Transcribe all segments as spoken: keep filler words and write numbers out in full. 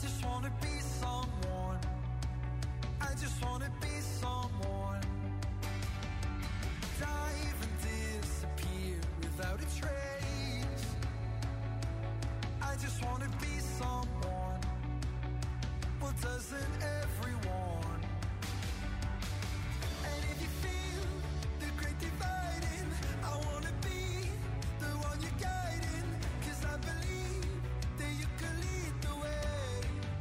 just wanna be someone. I just wanna be someone. Dive and disappear without a trace. I just wanna be someone. Well, doesn't everyone? And if you feel the great dividing, I wanna be the one you're guiding, 'cause I believe that you can lead the way.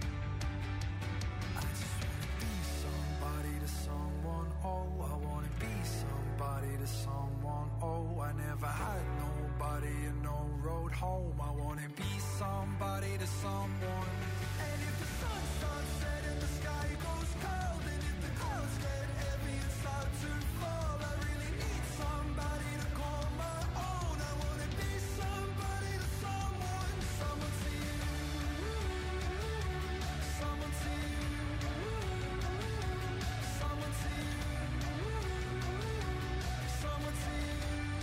I just wanna be somebody to someone, oh, I wanna be somebody to someone, oh, I never had nobody and no road home, I wanna be somebody to someone. And if the sun starts setting, the sky goes cold, and if the clouds get heavy and start to fall, I really need somebody to call my own. I wanna be somebody to someone, someone to you, someone to you, someone to you, someone to you.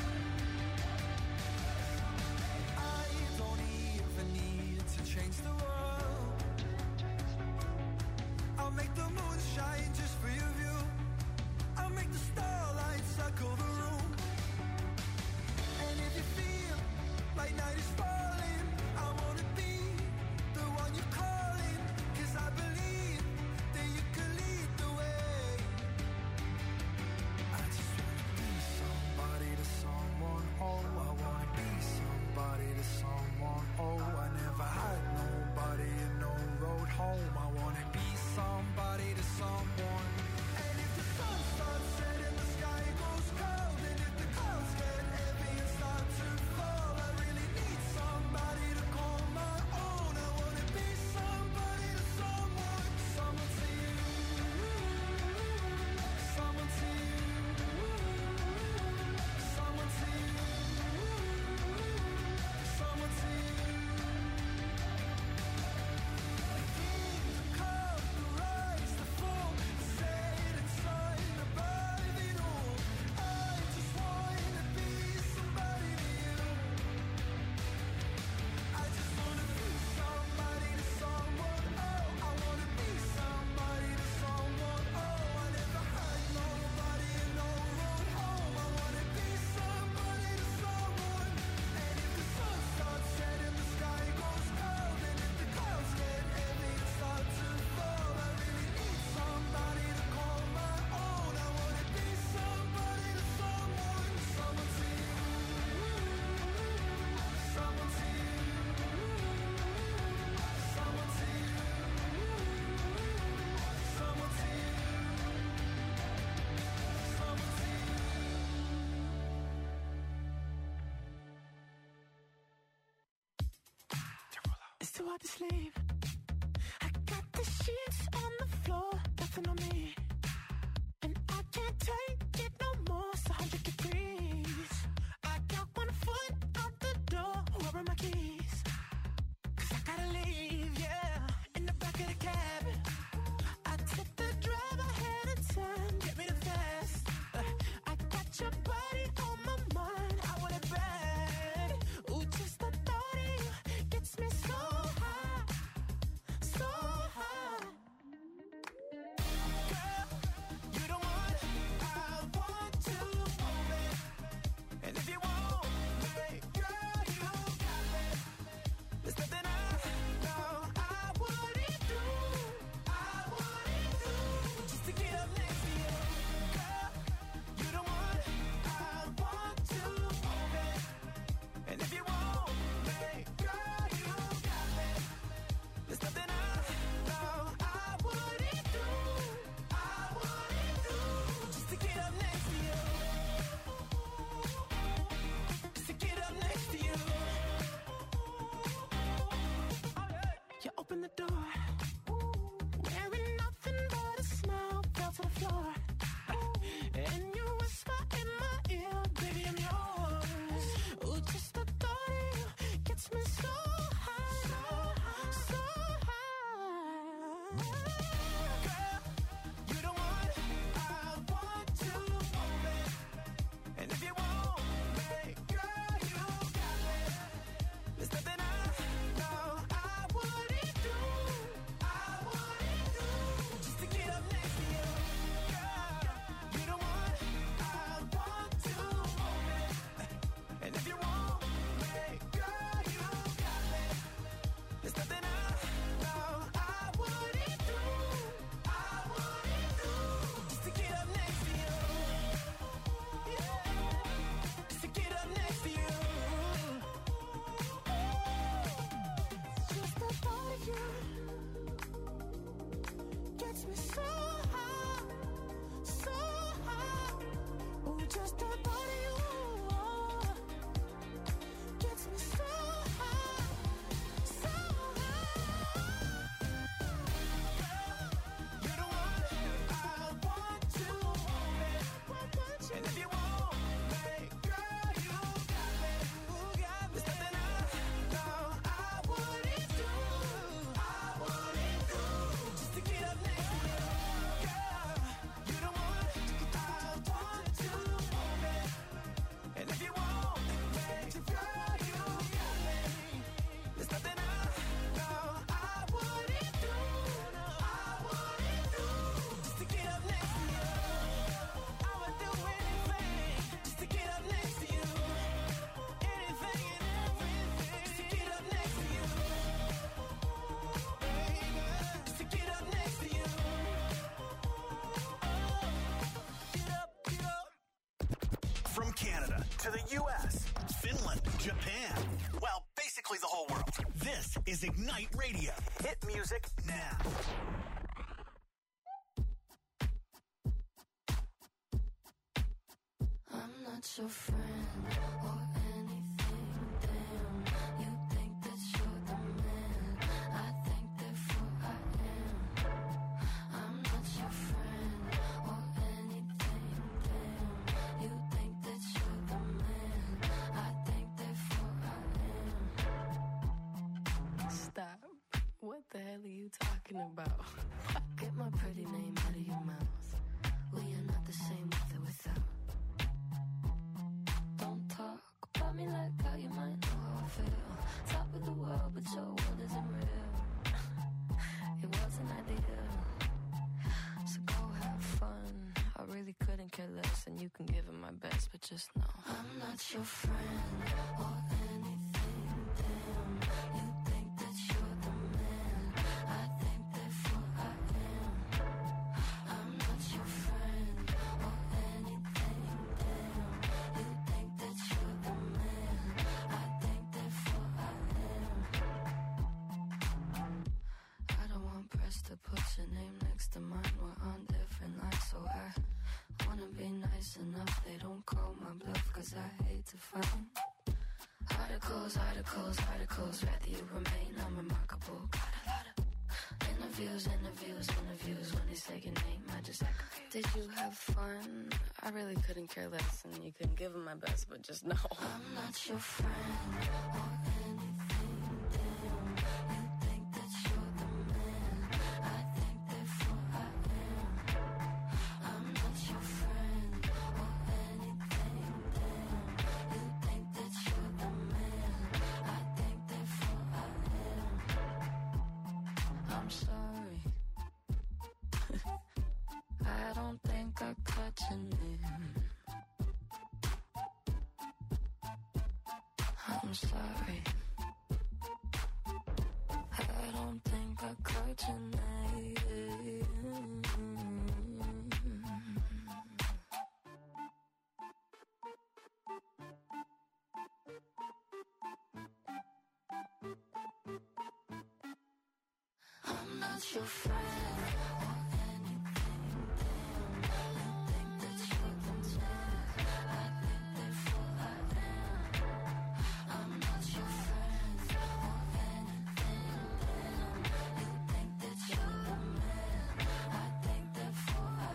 I don't even need to change the world. I'll make the moon shine just for your view. I'll make the starlight circle the room. And if you feel like night is falling, I wanna be the one you're calling, 'cause I believe that you can lead the way. I just wanna be somebody to someone, oh, I wanna be somebody to someone, oh, I never had nobody and no road home, I wanna be somebody to someone. And if the sun starts setting, the sky goes cold, and if the clouds get heavy and start to fall, I really need somebody to call my own. I wanna be somebody to someone, someone to you, someone to you, someone to you, someone to you. The kingdom come, the rise, the fall, the setting sun above it all. I just wanna be somebody to you. I just wanna be somebody to someone, oh, I wanna be somebody to someone, oh, I never had nobody and no road home, I wanna be somebody to someone. And if the sun starts setting, the sky goes cold, and if the clouds get heavy and start to fall, I really need somebody to call my own. I wanna be somebody to someone, someone to you, someone to you, someone to you, someone to you, someone to you. It's too hard to sleep. I got the sheets on the floor, nothing on me. And I can't take it no more, it's a hundred degrees. I got one foot out the door, where are my keys? 'Cause I gotta leave, yeah, in the back of the cab. I took the drive ahead of time, get me the fast. Uh, I got your body on my mind, I want it bad. Ooh, just the thought of you gets me so high, so high. Girl, you the one I want to move it. And if you want me, girl, you got me. There's nothing I know I wouldn't do, I wouldn't do, just to get up next to you. Girl, you the one I want to move it. And if you want me, girl, you got me. There's nothing I know I wouldn't do, I wouldn't do, just to get up next to you, just to get up next to you. You open the door, wearing nothing but a smile, fell to the floor. And you whisper in my ear, baby, I'm yours. Ooh, just the thought of you gets me so high, so high. Girl, you the one I want to move it. And if you want me, girl, you got me. There's nothing I know I wouldn't do, the U S, Finland, Japan. Well, basically the whole world. This is Ignite Radio. Hit music now. I'm not your friend or anything, damn. You think that you're the man, I think therefore I am. I'm not your friend or anything, damn. You think that you're the man, I think therefore I am. Stop. What the hell are you talking about? Get my pretty name out of your mouth. We are not the same with or without. Don't talk about me like how you might know how I feel. Top of the world, but your world isn't real. It wasn't ideal. So go have fun. I really couldn't care less, and you can give it my best, but just know I'm not your friend or anything, damn. You think that you're the man, I think therefore I am. I'm not your friend or anything, damn. You think that you're the man, I think therefore I am. I don't want press to put your name next to mine. We're on different lines, so I wanna be nice enough. They don't call my bluff, cause I hate to find articles, articles, articles. Rather you remain unremarkable. Got a lot of interviews, interviews, interviews. When they say your name, I just act confused. Did you have fun? I really couldn't care less, and you couldn't give them my best, but just know I'm not your friend or anything, damn. You think that you're the man, I think therefore I am. I'm not your friend or anything, damn. You think that you're the man, I think therefore I am. I'm sorry. I don't think I caught your name. I'm sorry. I don't think I caught your name. I'm not your friend or anything, damn. You think that you're the man, I think therefore I am. I'm not your friend or anything, damn. You think that you're the man, I think therefore I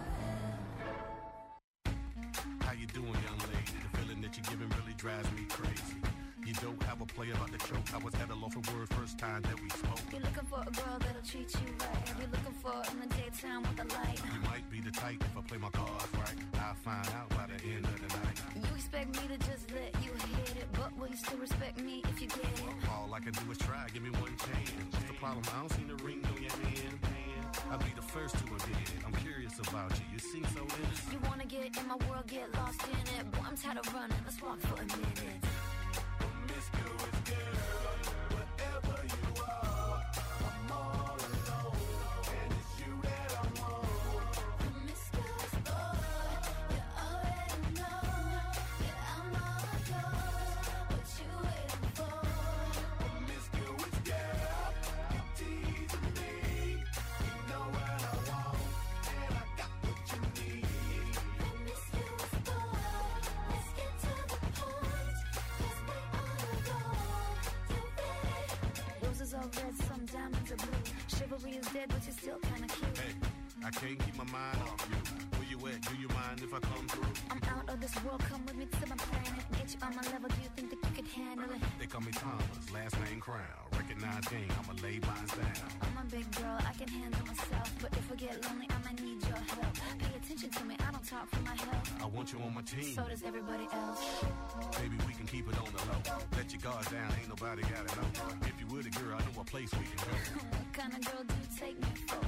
am. How you doing, young lady? The feeling that you're giving really drives me crazy. You don't have a play about the choke. I was at a loaf of word first time that we spoke. You're looking for a girl that'll treat you right. You're looking for in the daytime with a light. You might be the type if I play my cards right. I'll find out by the end of the night. You expect me to just let you hit it, but will you still respect me if you get it? All I can do is try, give me one chance. What's the problem? I don't see the ring on your hand. I'll be the first to admit it. I'm curious about you. You seem so innocent. You wanna get in my world, get lost in it. Boy, I'm tired of running. Let's walk for a minute. Promiscuous girl, whatever you are, I'm all alone, and it's you that I want. Promiscuous boy, you already know that I'm all yours. What you waiting for? Promiscuous girl, you teasing me. You know what I want, and I got what you need. Promiscuous boy, let's get to the point, 'cause we on a roll. You ready? Roses are red, some diamonds are blue. Chivalry is dead, but you're still kinda cute. Hey, I can't keep my mind off you. Where you at? Do you mind if I come through? I'm out of this world, come with me to my planet. Get you on my level, do you think that you could handle it? They call me Thomas, last name Crown. Recognize game, I'ma lay mine down. I'm a big girl, I can handle myself. But if I get lonely, I might need your help. Pay attention to me, I don't talk for my health. I want you on my team. So does everybody else. Baby, we can keep it on the low. Let your guard down, ain't nobody gotta know. If you were the girl, I know a place we can go. What kind of girl do you take me for?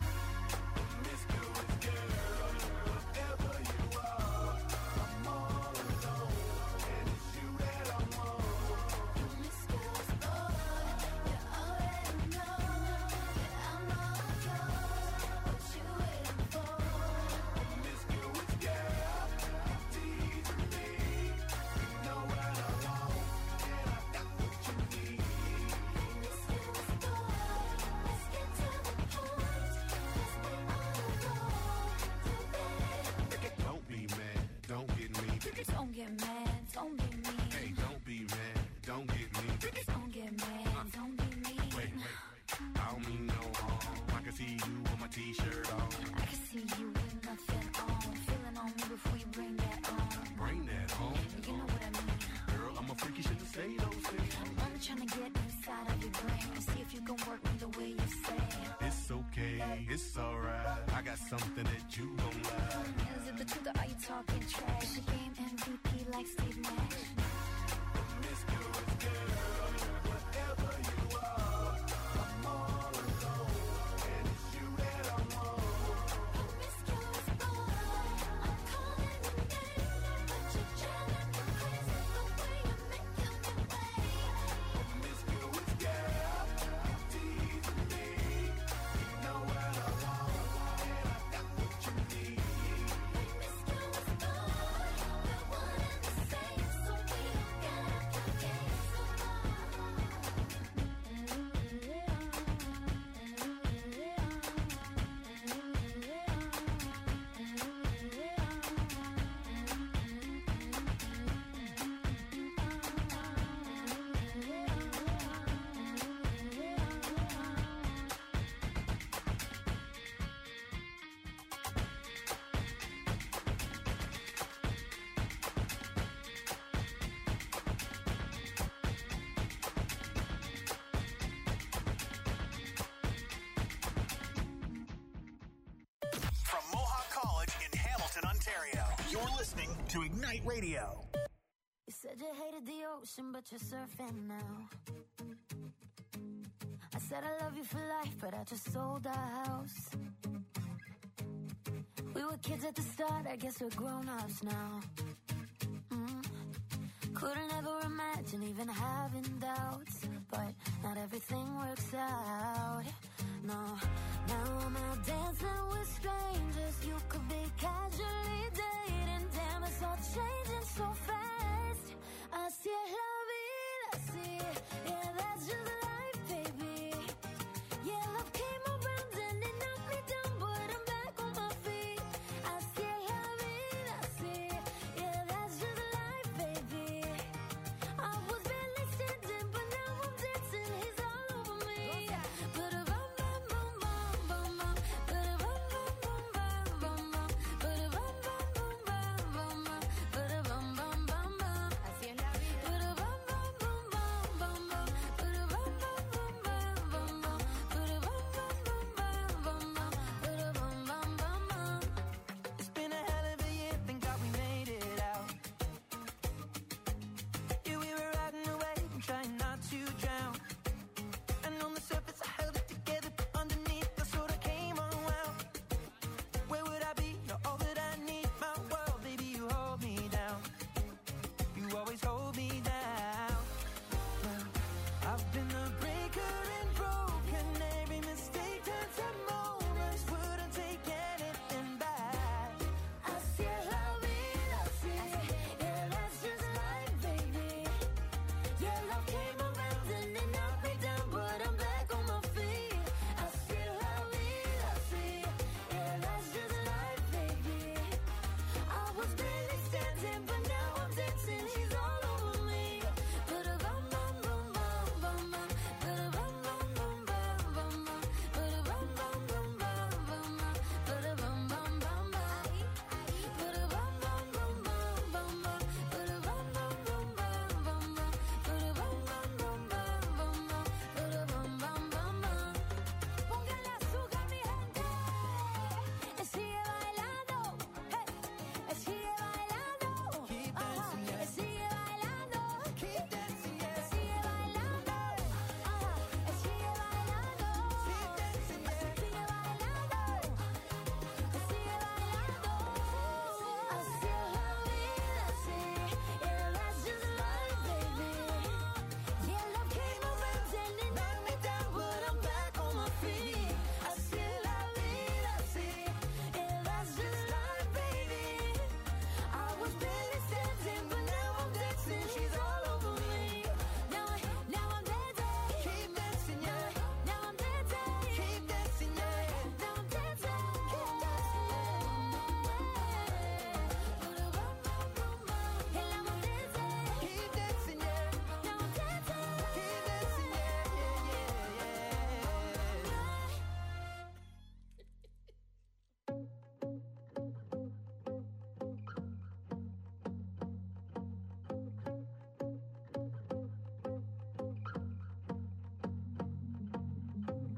Promiscuous girl, whatever you are, I'm all alone, and it's you that I want. Promiscuous boy, you already know that I'm all yours. What you waiting for? Promiscuous girl, you teasing me. You know see you with my t-shirt on. I can see you with nothing on. Feeling on me before you bring that on. Bring that home. You know what I mean. Girl, I'm a freak, you shouldn't say those things. I'm trying to get inside of your brain and see if you can work me the way you say. It's okay, it's alright. I got something that you gon' like. Is it the truth or are you talking trash? She game M V P like Steve Nash. Promiscuous girl, whatever you are, I'm all alone, and it's you that I want. Promiscuous boy, I'm calling your name, but you're driving me crazy the way you're making me wait. Promiscuous girl, teasing me. You know what I want, and I got what you need. Promiscuous boy, we're one and the same, so we don't gotta play games no From Mohawk College in Hamilton, Ontario, you're listening to Ignite Radio. You said you hated the ocean, but you're surfing now. I said I love you for life, but I just sold our house. We were kids at the start, I guess we're grown-ups now. Mm. Couldn't ever imagine even having doubts, but not everything works out. No, now I'm out dancing with strangers. You could be casually dating. Damn, it's all changing so fast. Así es la vida, así. Yeah, that's just life, baby. Yeah, love came around and it knocked me down, but I'm back on my feet. Así es la vida, así. Yeah, that's just life, baby. I was barely standing, but now I'm dancing. He's all over me. Ba-da-bum, bum, bum, bum, bum, bum. Ba-da-bum, bum, bum, bum, bum, bum. Ba-da-bum, bum, bum, bum, bum, bum. Ba-da-bum, bum, bum,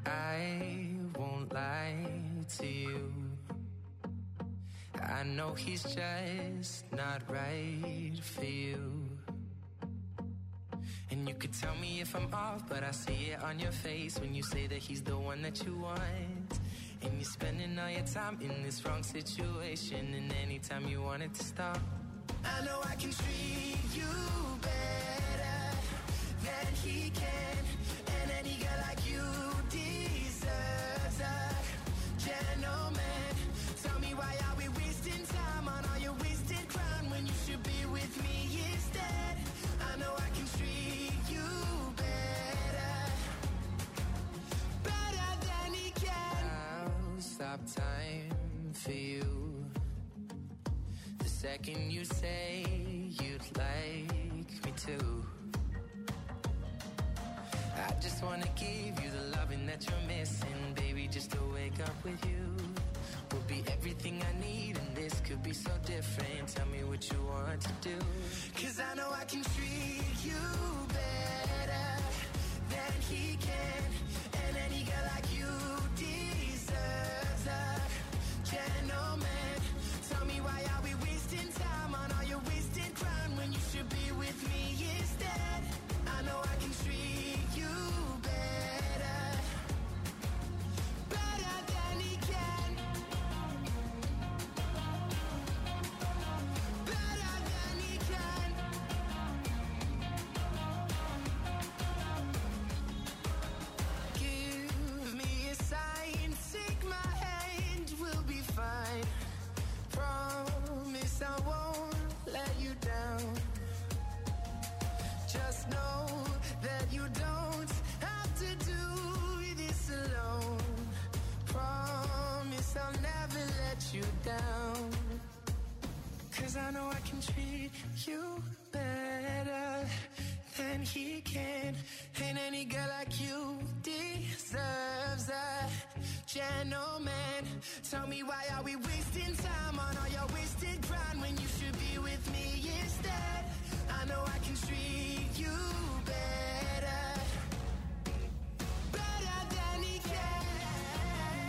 I won't lie to you. I know he's just not right for you. And you could tell me if I'm off, but I see it on your face when you say that he's the one that you want. And you're spending all your time in this wrong situation, and anytime you want it to stop, I know I can treat you better than he can. And any girl like you deserves a gentleman. Tell me, why are we wasting time on all your wasted crown when you should be with me instead? I know I can treat you better, better than he can. I'll stop time for you the second you say you'd like me to. I just wanna give you the loving that you're missing, baby. Just to wake up with you will be everything I need, and this could be so different. Tell me what you want to do, 'cause I know I can treat you better than he can. And any girl like you deserves a gentleman. Tell me, why are we wasting time on all your wasted crown when you should be with me instead? I know I can treat you better, better than he can, better than he can. Give me a sign, take my hand, we'll be fine. Promise I won't let you down. Just know that you don't have to do this alone. Promise I'll never let you down. 'Cause I know I can treat you better than he can. And any girl like you deserves a gentleman. Tell me, why are we wasting time on all your wasted grind when you should be with me instead? I know I can treat you better, better than he can.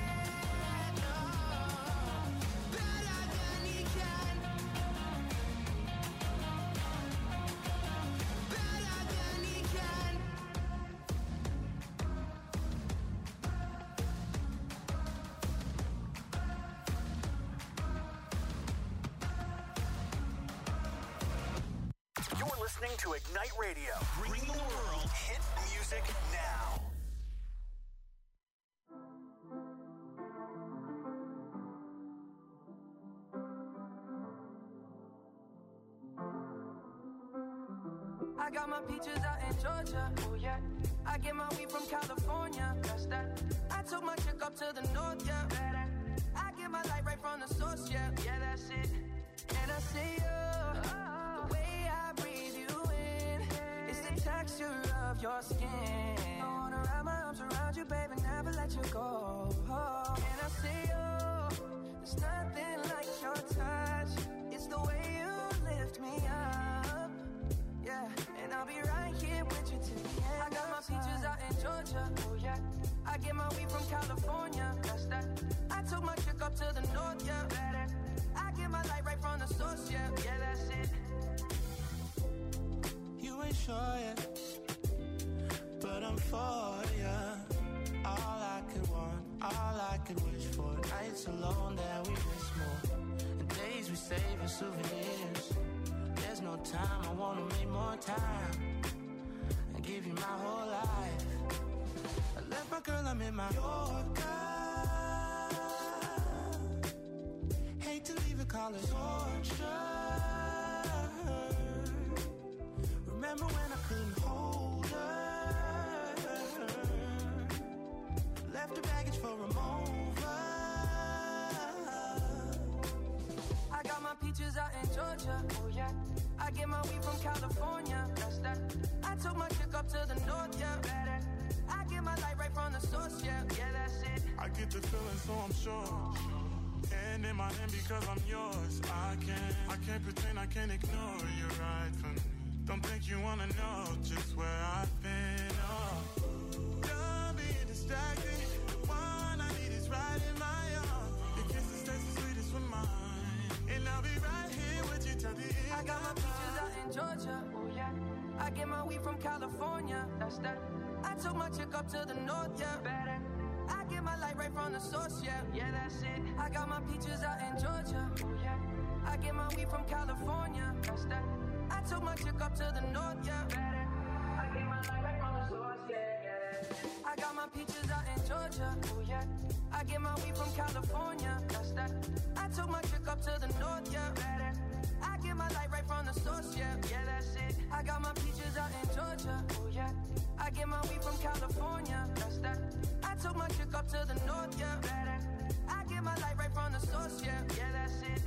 Oh, better than he can, better than he can. You're listening to Ignite Radio. Bring the world hit music now. I got my peaches out in Georgia, oh yeah. I get my weed from California, that's that. I took my chick up to the north, yeah. I get my light right from the source, yeah. Yeah, that's it. And I see you, the way I breathe you in, it's the texture of your skin. I wanna wrap my arms around you, baby, never let you go. Oh, and I see you, there's nothing like your touch. It's the way you lift me up, yeah. And I'll be right here with you till the end. I got my peaches out in Georgia, oh yeah. I get my weed from California, that's that. I took my chick up to the north, yeah. I get my light right from the source, yeah. Yeah, that's it. You ain't sure yet, but I'm for ya. All I could want, all I could wish for. Nights alone that we miss more, and days we save as souvenirs. There's no time, I wanna make more time and give you my whole life. I left my girl, I'm in my Yorker. Hate to leave it, call it torture. Remember when I couldn't hold her? Left her baggage for a mover. I got my peaches out in Georgia, oh yeah. I get my weed from California, that's that. I took my chick up to the north, yeah. I get my light right from the source, yeah. Yeah, that's it. I get the feeling, so I'm sure. And in my hand because I'm yours. I can't, I can't pretend, I can't ignore you right from me. Don't think you wanna know just where I've been. Oh, done being this distracted. The one I need is right in my arms. Your kisses taste the sweetest with mine. And I'll be right here with you till the end. I got my peaches out in Georgia, oh yeah. I get my weed from California, that's that. I took my chick up to the north, yeah. Better. I get my light right from the source, yeah. Yeah, that's it. I got my peaches out in Georgia, oh yeah. I get my weed from California, that's that. I took my chick up to the north, yeah. Better. I get my light right from the source, yeah, yeah. I got my peaches out in Georgia, oh yeah. I get my weed from California, that's that. I took my chick up to the north, yeah. Better. I get my light right from the source, yeah. Yeah, that's it. I got my peaches out in Georgia, oh yeah. I get my weed from California, that's that. I took my chick up to the north, yeah. Better. I get my light right from the source, yeah. Yeah, that's it.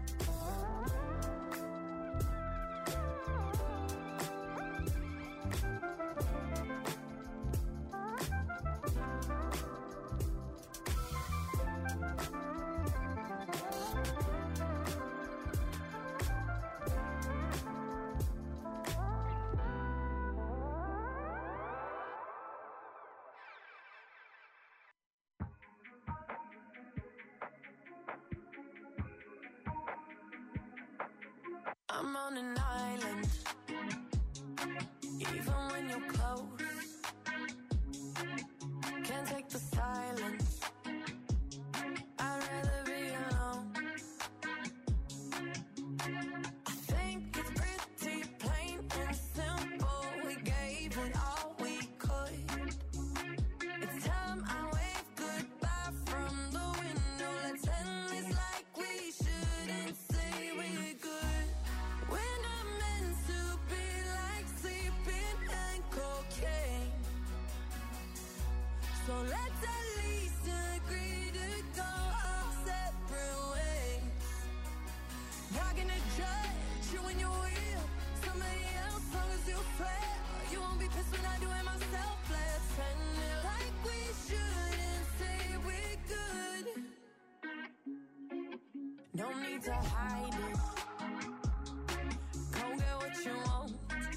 I'm on an island, even when you're close. Can't take the silence, I'd rather be alone. I think it's pretty plain and simple. We gave it all we could. It's time I wave goodbye from the window. Let's end this like we shouldn't say we're good. We're not meant to be like sleeping and cocaine. So let's at least agree to go our separate ways. Not gonna judge you when you're real. Somebody else, long as you swear. You won't be pissed when I do it myself. Let's end it like we shouldn't say we're good. No need to hide it. Go get what you want.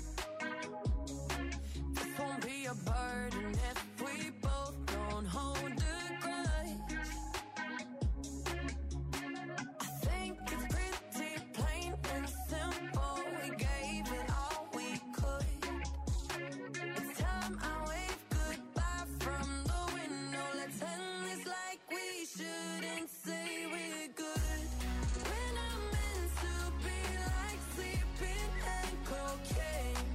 This won't be a burden if we both don't hold a grudge. I think it's pretty plain and simple. We gave it all we could. It's time I wave goodbye from the window. Let's end this like we shouldn't say we're good. We're not meant to be like sleeping and cocaine.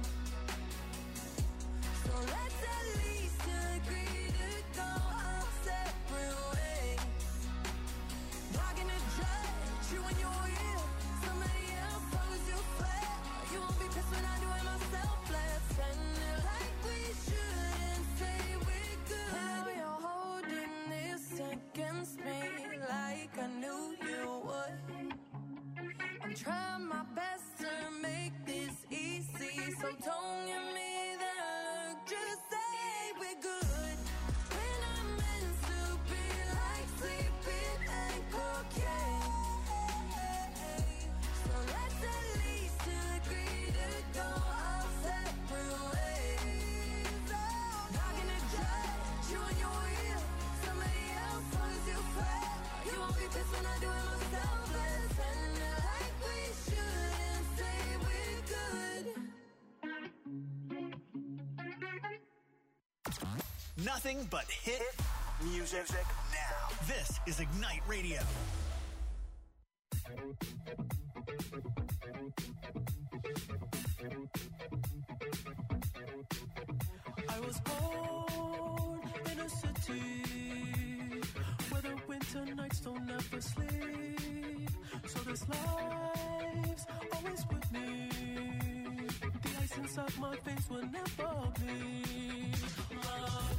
So let's at least agree to go our separate ways. Not gonna judge you when you're real. Somebody else, long as you swear. You won't be pissed when I do it myself. Let's end it like we shouldn't say we're good. Now you're holding this against me like I knew you would. I'm trying my best to make this easy, so don't give me that look. Just say we're good. We're not meant to be like sleeping and cocaine. So let's at least agree to go our separate ways. Not gonna judge you when you're real. Somebody else, long as you swear. You won't be pissed when I do it myself. Let's end it like we shouldn't say we're good. Nothing but hit music now. This is Ignite Radio. I was born in a city where the winter nights don't ever sleep. So this life's always with me. The ice inside my veins will never bleed. Love.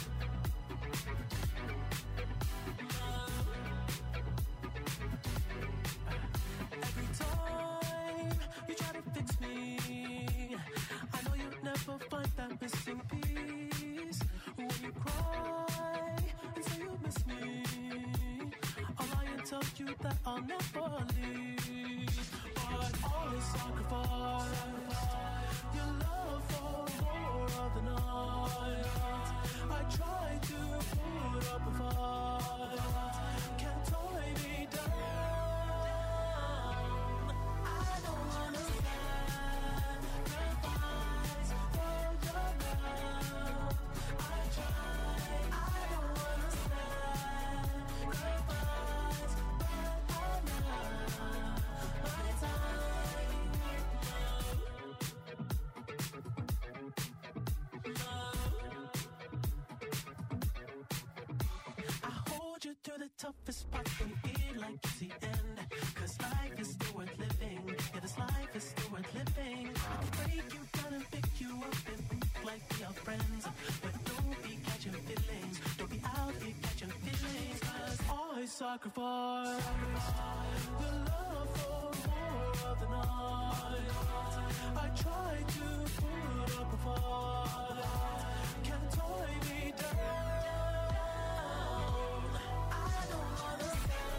Love. Every time you try to fix me, I know you'll never find that missing piece. When you cry and say you miss me, I'll lie and tell you that I'll never leave. But always sacrifice your love for more of the night. I try to put up a fight. Can't tie me down. I don't wanna sacrifice for your love. I try. I don't wanna sacrifice, but I'm not my time. I hold you through the toughest parts when you feel like it's the end. Cause life is still worth living. Yeah, this life is still worth living. I can break you down and pick you up and think like we are friends. But don't be catching feelings. Don't be out here catching feelings. Cause I sacrifice the love for more of the night. I try to put up a fight. Can't tie me down. I don't wanna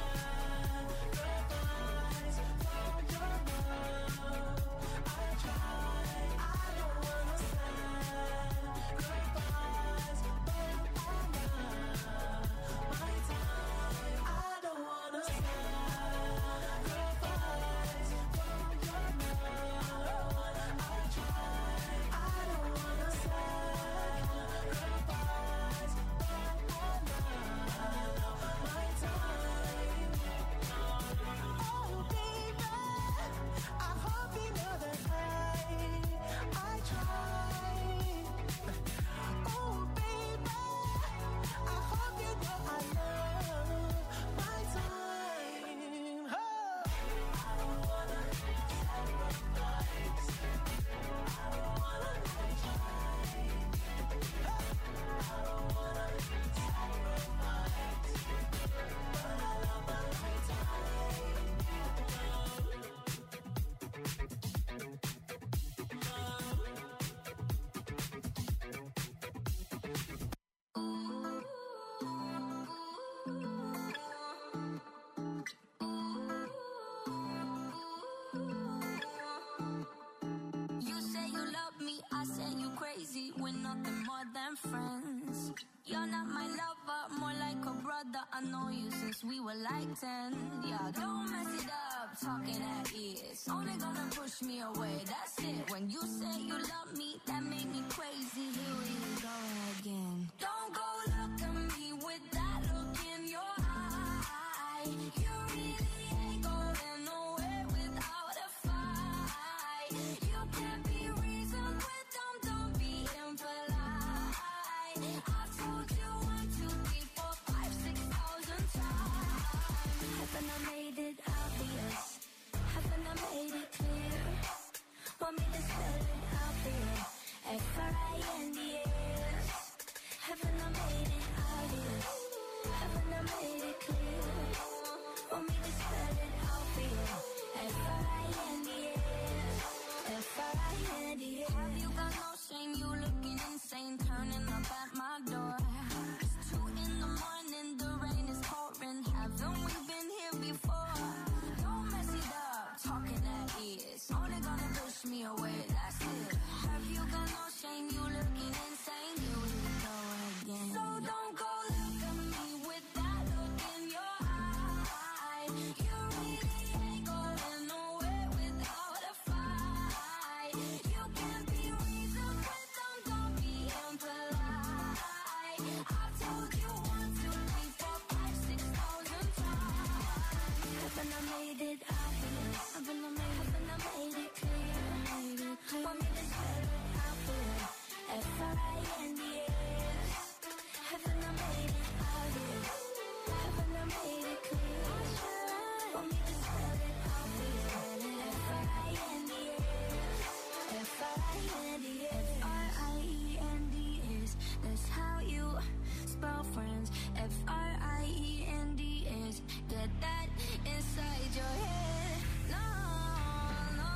sacrifice for your love. I try. I don't wanna sacrifice, but I'm not my time. I don't wanna sacrifice for your love. I try. I don't wanna sacrifice, but I'm not my time. Oh baby, I hope you know that I I try. Oh baby, I hope you know I love my time. Oh. I don't wanna sacrifice. I don't wanna try. I don't wanna sacrifice, but I love my time. You say you love me, I say you crazy. We're nothing more than friends. You're not my lover, more like a brother. I know you since we were like ten. Yeah, don't mess it up, talking at ears. Only gonna push me away, that's it. When you say you love me, that made me crazy. Here we go again. Don't go look at me with that look in your eye. You really ain't going nowhere without a fight. You can't be reasoned with them, don't be impolite. I've told you one, two, three, four, five, six thousand times. Haven't I made it obvious? Haven't I made it clear? Want me to spell it out for you? F R I N D S. Haven't I made it obvious? Haven't I made it clear? Want me to spell it out for you? F R I N D S. F R I N D S. Have you got no shame? You looking insane, turning up at my door. It's two in the morning, the rain is pouring. Haven't we been here before? Don't mess it up, talking at ears. Only gonna push me away, that's it. Have you got no shame? You looking insane. Here we go again. So don't go look at me with that look in your eye. You really ain't going nowhere without a fight. You can't be reasoned with them, don't be impolite. I've told you one, two, three, four, five, six thousand times. Haven't I made it obvious? Haven't I made, haven't I made it clear? Want me to spell it out for you? F R I N D S. Haven't I made it obvious? Haven't I made it clear? Want me to spell it out for you? F R I N D S. F R I N D S. F R I E N D S. That's how you spell friends. F R I E N D S. Get that inside your head. No, no,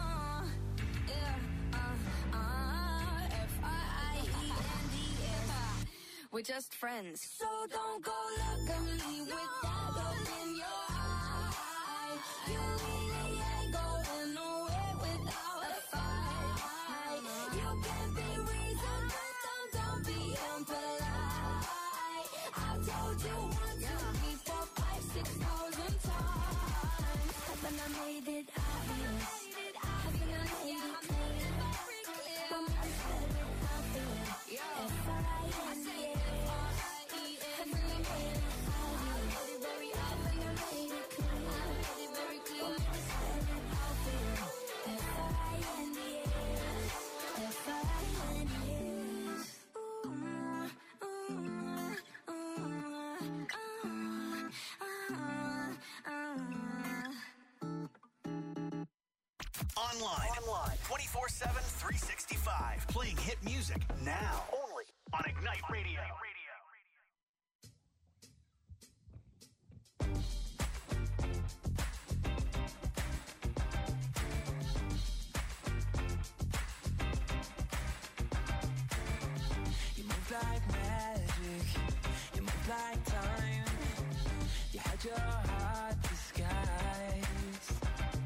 yeah, uh, uh, F R I E N D S. We're just friends. So don't go look at me with that look in your eye. You really ain't going nowhere without a fight. You can't be reasoned with them, don't be impolite. I've told Online. Online. twenty-four seven, three sixty-five. Playing hit music now. Only on Ignite Radio. You move like magic, you move like time. You had your heart disguised.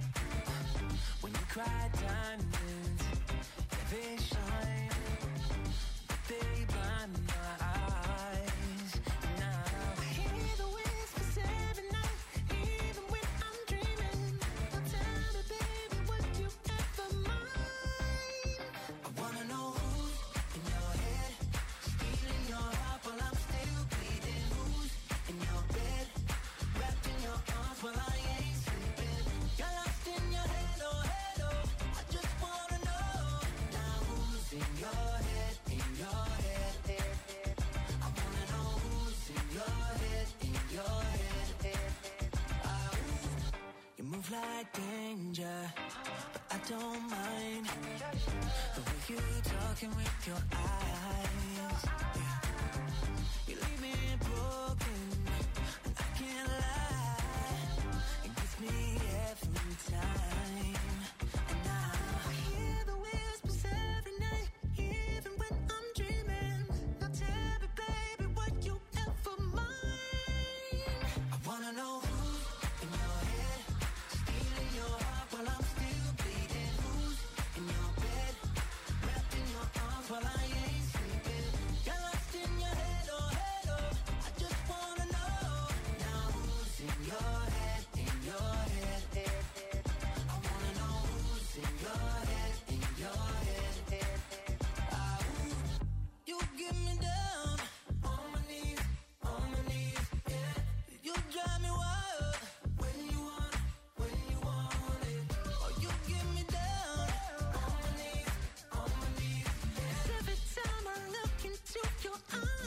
When you cry diamonds, yeah, they shine, but they blind my eyes. Now I hear the whispers every night, even when I'm dreaming. Now tell me, baby, would you ever mind? I wanna know who's in your head, stealing your heart while I'm still bleeding. Who's in your bed, wrapped in your arms while I ain't sleeping. You're lost in your head, oh head, oh. I just wanna know now who's in your head, in your head, head, head. I wanna know who's in your head, in your head, head, head. Ah, ooh. You move like danger, but I don't mind the way you talking with your eyes. Yeah. You leave me broken, and I can't lie. It gets me every time. And now I hear the whispers every night, even when I'm dreaming. Now tell me, baby, would you ever mind? I wanna know who's in your head, stealing your heart while I'm still bleeding. Who's in your bed, wrapped in your arms while I ain't sleeping. You're lost in your head, oh head, oh. I just wanna know now who's in your head, in your head, head, head. I wanna know who's in your head, in your head, head, head. Ah, ooh. You get me down on my knees, on my knees, yeah. You drive me wild when you want, when you want it. Oh, you get me down on my knees, on my knees, yeah. Every time I look into your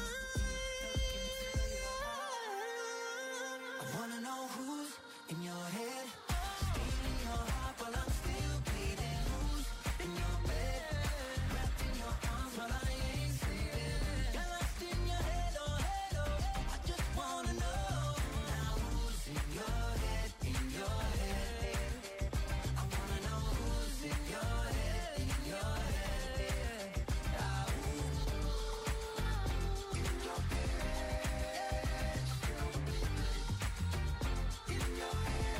eyes, I wanna know who's in your head, stealing your heart while I'm still bleeding. Who's in your bed, wrapped in your arms while I ain't sleeping. You're lost in your head, oh head, oh. I just wanna know now who's in your head, in your head, head, head. I wanna know who's in your head, in your head, head. Ah, ooh. In your head, in your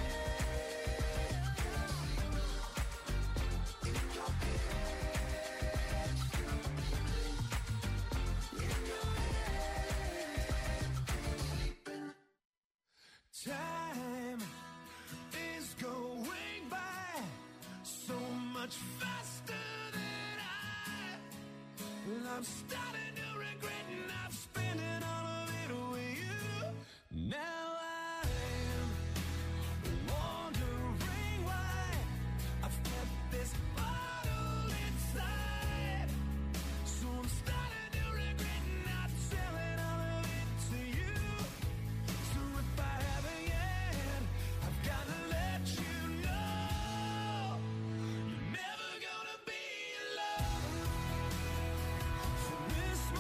Time is going by so much faster than I. Well, I'm starting to regret not spending all of it with you. Now I'm wondering why I've kept this bottle inside. So I'm starting to regret not selling all of it to you. So if I haven't yet, I've got to let you know you're never gonna be alone. For this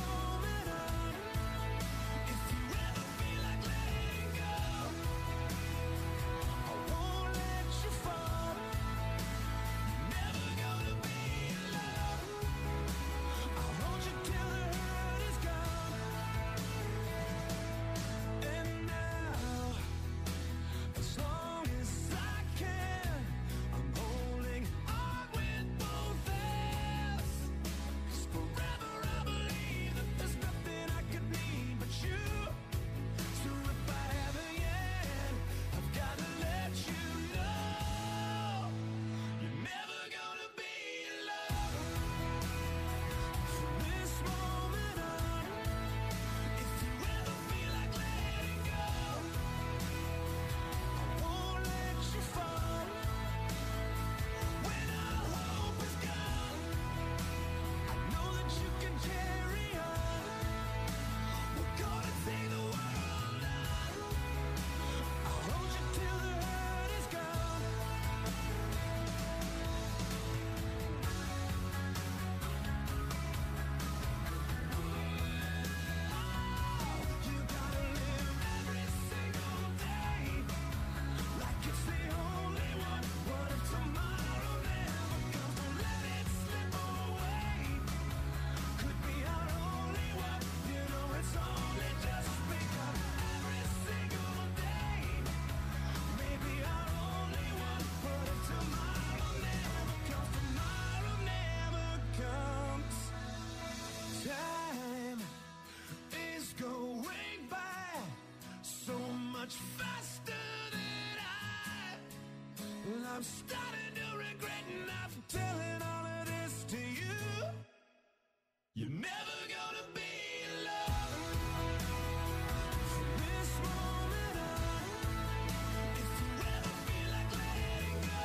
much faster than I. Well, I'm starting to regret not telling all of this to you. You're never gonna be alone from this moment on. If you ever feel like letting go,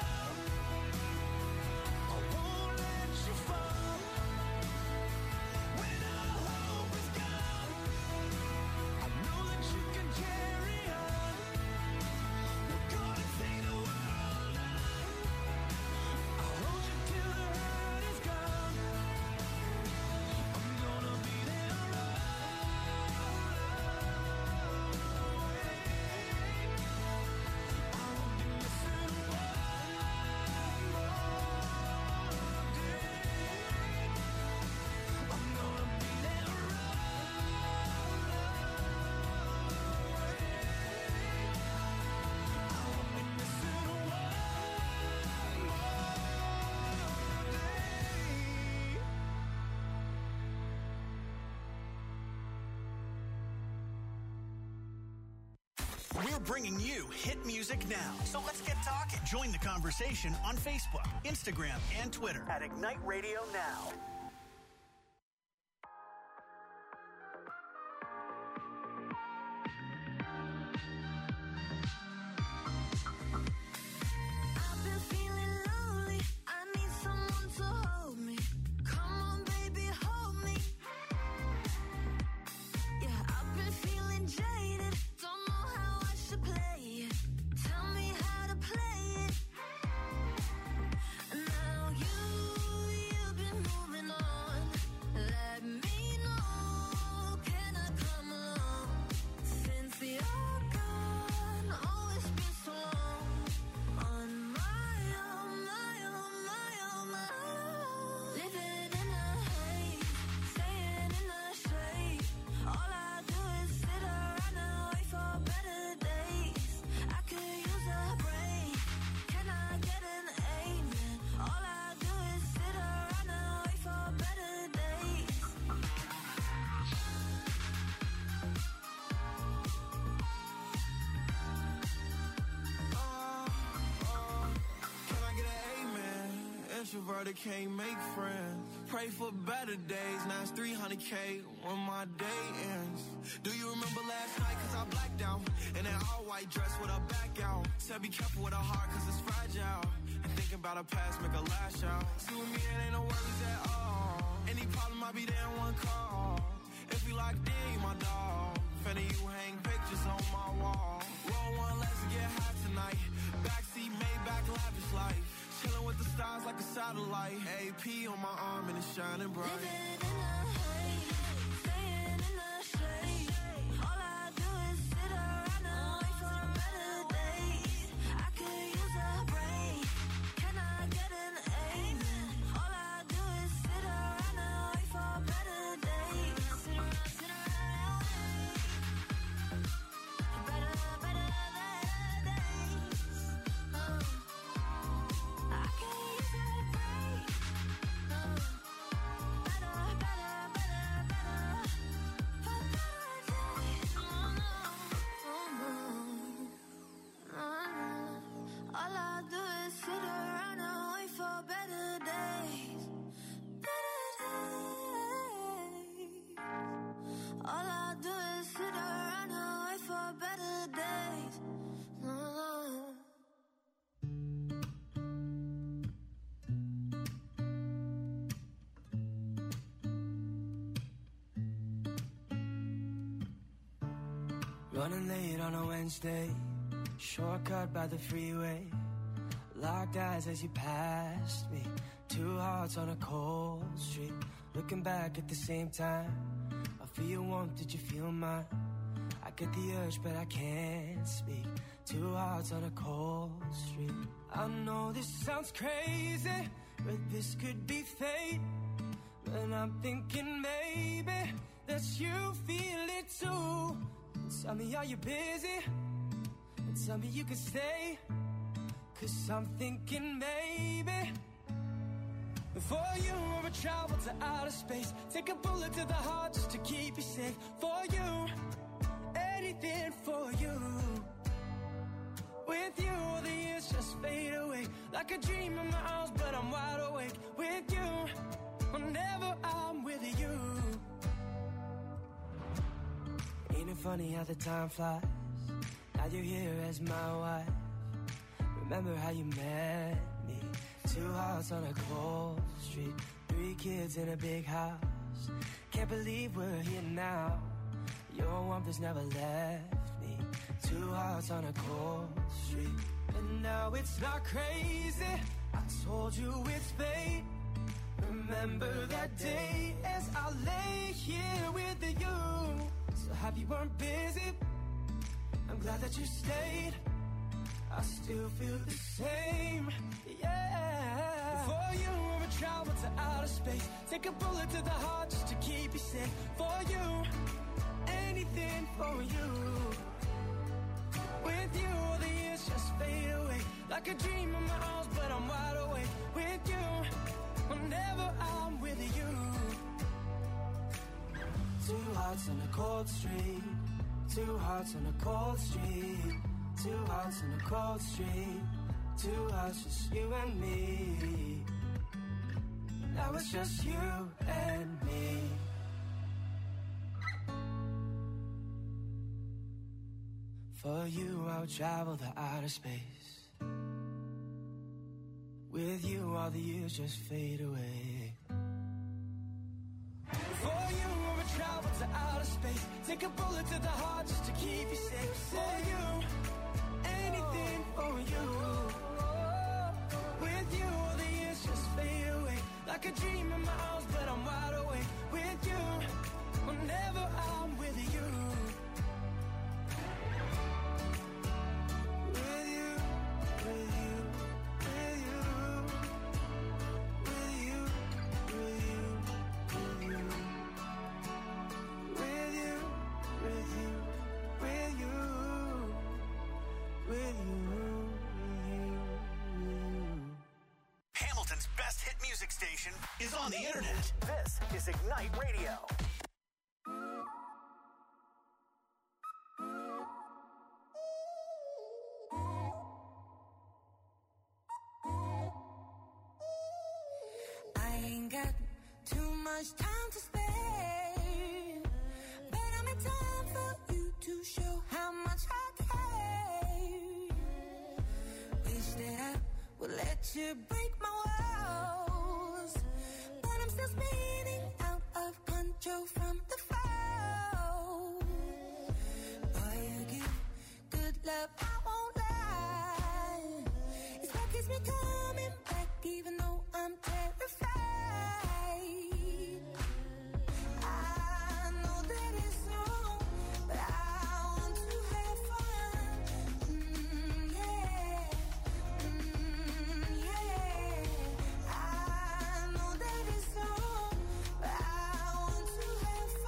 I won't let you fall. When all hope is gone, I know that you can carry on. We're gonna take the world on. I'll hold you till the hurt is gone. I'm gonna be there I won't be missing one more day. I'm gonna be there I won't be missing one more day. We're bringing you hit music now. So let's get talking. Join the conversation on Facebook, Instagram, and Twitter at Ignite Radio Now. I've been feeling lonely. I need someone to hold me. Come on, baby, hold me. Yeah, I've been feeling jaded. Don't know how I should play it. Tell me how to play it. Now you, you've been moving on. Let me know. Can I come along? Since you're gone, oh, it's been so long. On my own, my own, my own, my own. Living in a haze, staying in the shade. All I do is sit around and wait for better days. I could use a break. Can I get an amen? All I do is sit around and wait for better days. Can I get an amen? Introverted can't make friends. Pray for better days. Now it's three hundred K when my day ends. Do you remember last night? Cause I blacked out. In an all white dress with a back out. Said be careful with a heart cause it's fragile. And thinking about a past make a lash out. See with me it ain't no worries at all. Any problem I'll be there in one call. If you locked in, you my dog. Fanny you hang pictures on my wall. Roll one, let's get high tonight. Backseat Maybach lavish life. Chilling with the stars like a satellite. A P on my arm and it's shining bright. Living in a haze, staying in the shade. All I do is sit around and wait for better days. I could use a break. Can I get an amen? All I do is sit around and wait for better days. Sit around, sit around, better, better days. Uh, I could use a break. Uh, better, better, better, better, for better days. Oh no, oh no, oh no. All I do is sit around and wait for better days, better days. All I do is sit around and wait for better days. Oh, no. Running late on a Wednesday, shortcut by the freeway. Locked eyes as you passed me. Two hearts on a cold street. Looking back at the same time. I feel your warmth, did you feel mine? I get the urge, but I can't speak. Two hearts on a cold street. I know this sounds crazy, but this could be fate. And I'm thinking maybe that you feel it too. Tell me, are you busy? And tell me you can stay. Cause I'm thinking maybe for you I would travel to outer space. Take a bullet to the heart just to keep you safe. For you, anything for you. like a dream in my arms, but I'm wide awake with you. Whenever I'm with you. Ain't it funny how the time flies? Now you're here as my wife. Remember how you met me? Two hearts on a cold street, three kids in a big house. Can't believe we're here now. Your warmth has never left me. Two hearts on a cold street. And now it's not crazy. I told you it's fate. Remember that day as I lay here with you. So happy you weren't busy. I'm glad that you stayed. I still feel the same, yeah. For you, I would travel to outer space. Take a bullet to the heart just to keep you safe. For you, anything for you. With you, all the years just fade away. Like a dream in my arms, but I'm wide awake. With you, whenever I'm with you. Two hearts on a cold street. Two hearts on a cold street. Two hearts on a cold street. Two hearts, just you and me. Now it's just you and me. For you, I'll travel the outer space. With you, all the years just fade away. For you, I would travel to outer space. Take a bullet to the heart just to keep you safe. For you, anything for you. With you, all the years just fade away. Like a dream in my arms, but I'm wide awake. With you, whenever I'm with you. With you, with you, with you. With you, with you, with you. With you, with you, with you. With you, with you. Hamilton's best hit music station is on the internet. This is Ignite Radio. I ain't got too much time to spare, but I'm in time for you to show how much I care. Wish that I would let you break my walls, but I'm still spinning out of control from the fall. Boy, you give good love, I won't lie. It's what keeps me coming back, even though I'm terrified. I know that it's wrong, but I want to have fun. Mm, yeah, mm, yeah. I know that it's wrong, but I want to have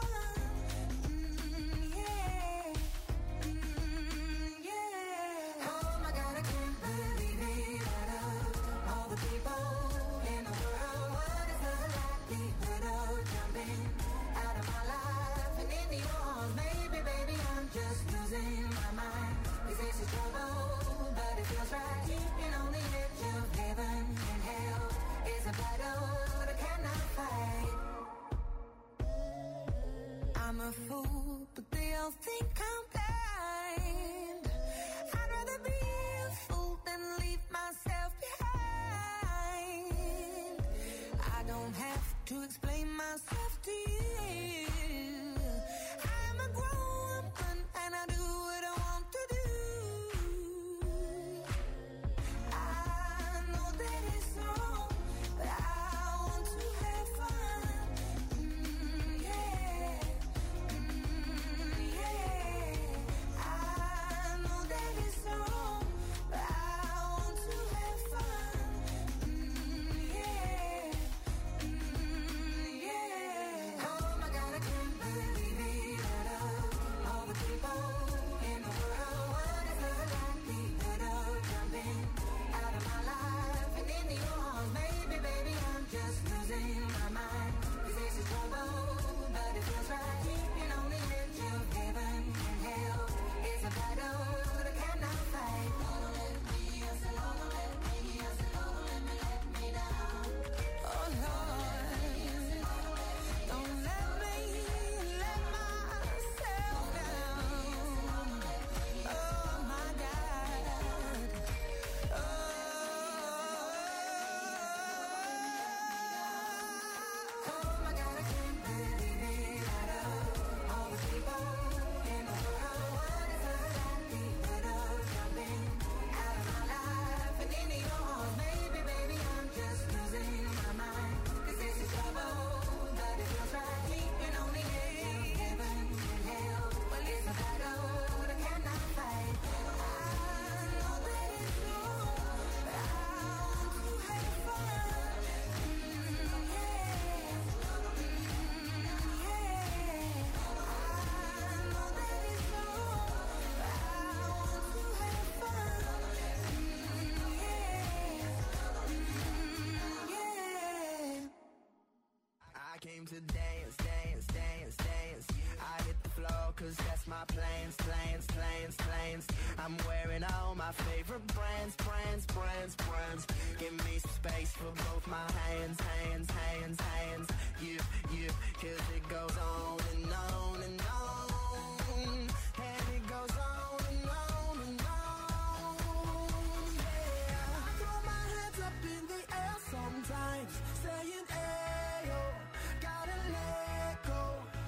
to dance, dance, dance, dance. I hit the floor cause that's my plans, plans, plans, plans. I'm wearing all my favorite brands, brands, brands, brands. Give me some space for both my hands, hands, hands, hands. You, you, cause it goes on and on and on. And it goes on and on and on. Yeah, I throw my hands up in the air sometimes, saying, ayo, gotta let go.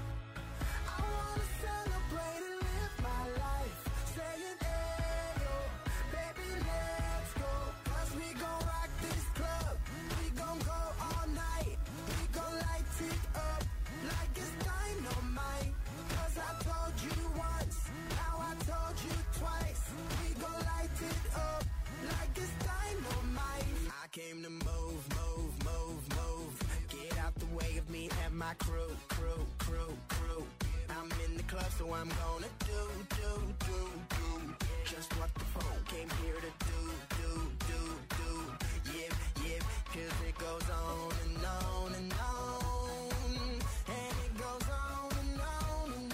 I wanna celebrate and live my life, saying, ayo, baby, let's go. Cause we gon' rock this club, we gon' go all night. We gon' light it up like it's dynamite. Cause I told you once, now I told you twice. We gon' light it up like it's dynamite. I came to move, move, move, move. Get out the way of me and my crew, crew, crew, crew. I'm in the club, so I'm gonna do, do, do, do just what the phone came here to do, do, do, do. Yep, yep, cause it goes on and on and on. And it goes on and on and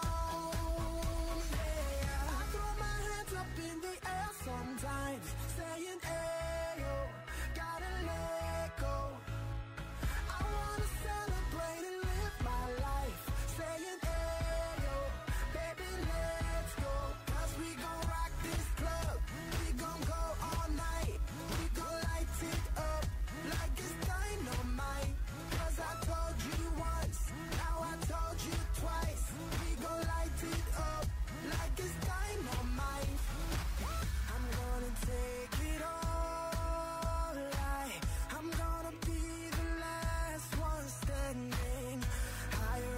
on. Yeah, I throw my hands up in the air sometimes, saying, ayo, gotta let go. I wanna celebrate and live my life, saying, ayo, baby, let's go. Cause we gon' rock this club, we gon' go all night. We gon' light it up like it's dynamite. Cause I told you once, now I told you twice. We gon' light it up like it's dynamite. I'm gonna take it all, like I'm gonna be the last one standing. Higher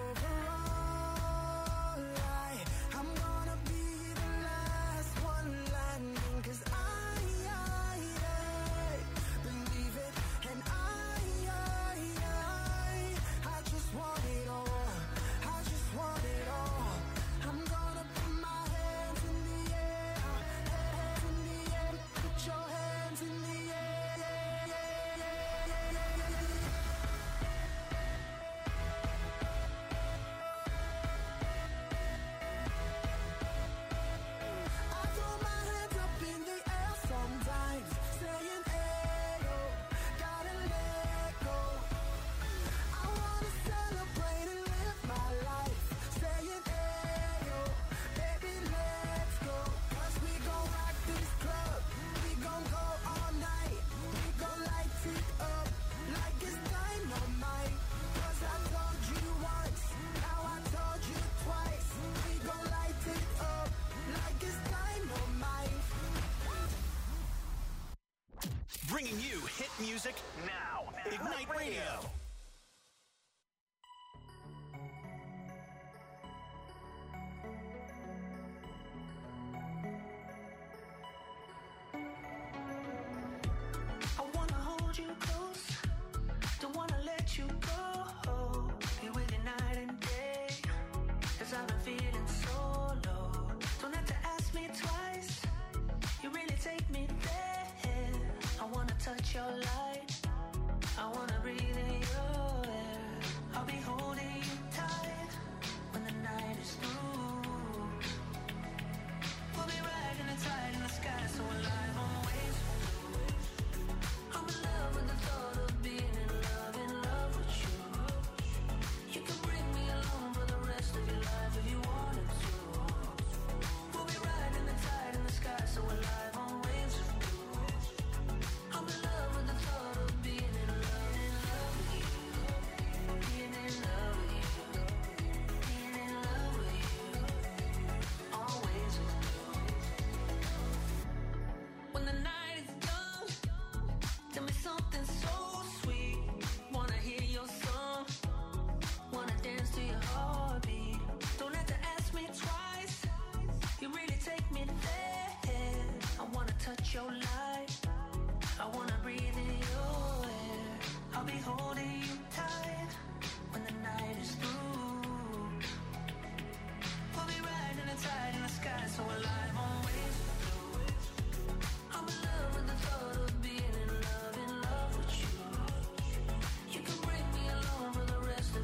overall, like I'm gonna be the last one landing. Cause I, I, I believe it, and I, I, I, I just want it all. I just want it all. I'm gonna put my hands in the air, hands in the air. Put your hands in the air. I throw my hands up in the air sometimes, saying, ayo, gotta let go. I wanna celebrate and live my life, saying, ayo, baby, let's go. Cause we gon' rock this club, we gon' go all night. We gon' light it up like it's dynamite. Cause I told you once, now I told you twice. We gon' light it up like it's dynamite. Bringing you hit music now. Ignite Radio. I wanna hold you close, don't wanna let you go. Be with you night and day, cause I've been feeling so low. Don't have to ask me twice, you really take me there. I wanna touch your light, I wanna breathe in your air. I'll be holding you tight when the night is through. We'll be riding the tide in the sky, so alive on waves. I'm in love with the thought of being in love, in love with you. You can bring me along for the rest of your life if you wanted to. We'll be riding the tide in the sky, so alive on waves of blue. I'm in love with the thought of being in love, in love with you. Being in love with you. Being in love with you. Always with you. When the night is done, tell me something so sweet. Wanna hear your song, wanna dance to your heartbeat. Don't have to ask me twice, you really take me there. I wanna touch your light, I wanna breathe in your air. I'll be holding you tight when the night is through. We'll be riding the tide in the sky, so alive on waves. I'm in love with the thought of being in love, in love with you. You can bring me along for the rest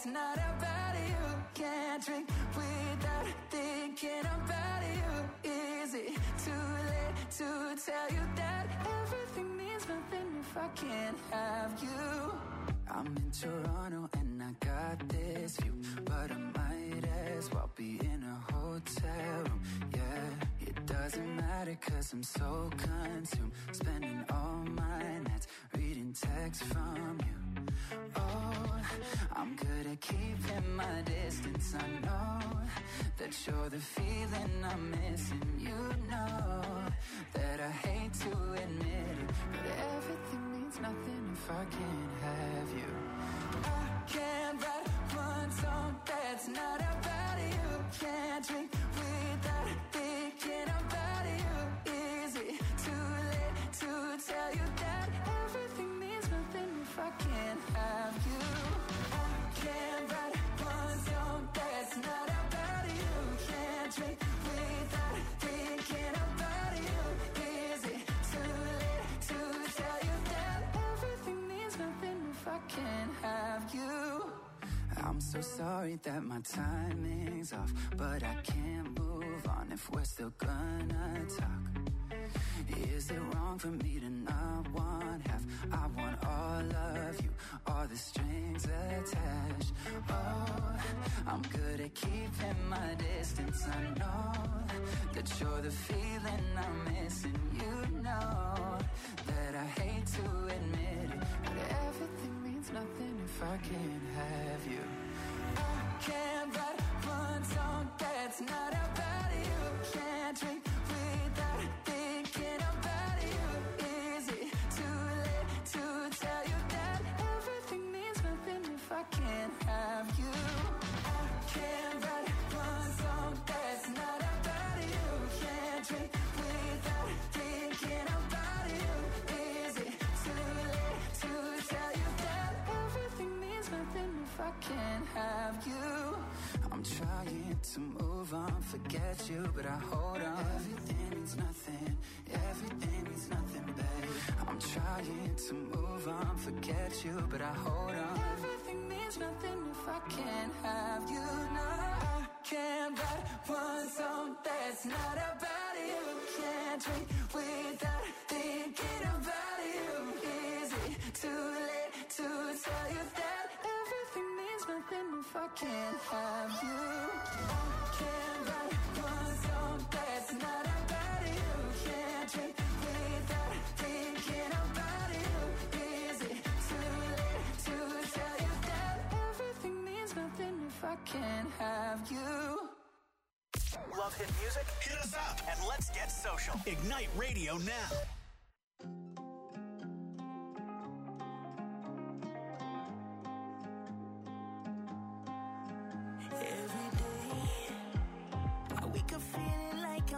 that's not about you. Can't drink without thinking about you. Is it too late to tell you that everything means nothing if I can't have you? I'm in Toronto and I got this view, but I might as well be in a hotel room. Yeah, it doesn't matter cause I'm so consumed, spending all my nights reading texts from you. Oh, I'm good at keeping my distance. I know that you're the feeling I'm missing. You know that I hate to admit it, but everything means nothing if I can't have you. I can't write one song that's not about you. Can't drink without thinking about you. Is it too late to tell you that everything means nothing if I can't have you? I can't write one song that's not about you. Can't drink without thinking about you. Is it too late to tell you that everything means nothing if I can't have you? I'm so sorry that my timing's off, but I can't move on if we're still gonna talk. Is it wrong for me to not want half? I want all of you, all the strings attached. Oh, I'm good at keeping my distance. I know that you're the feeling I'm missing. You know that I hate to admit it, but everything means nothing if I can't have you. I can't write one song that's not about you. Can't drink without thinking about you. Is it too late to tell you that everything means nothing if I can't have you? I can't write one song that's not about you. Can't drink without thinking about you. Is it too late to tell you that everything means nothing if I can't have you? I'm trying to move on, forget you, but I hold on. Everything means nothing, everything means nothing, babe. I'm trying to move on, forget you, but I hold on. Everything means nothing if I can't have you. No, I can't write one song that's not about you. Can't drink without thinking about you. Is it too late to tell you that everything means nothing if I can't have you? I can't write one song that's not about you. Can't drink without thinking about you. Is it too late to tell you that everything means nothing if I can't have you? Love hit music? Hit us up and let's get social. Ignite Radio now.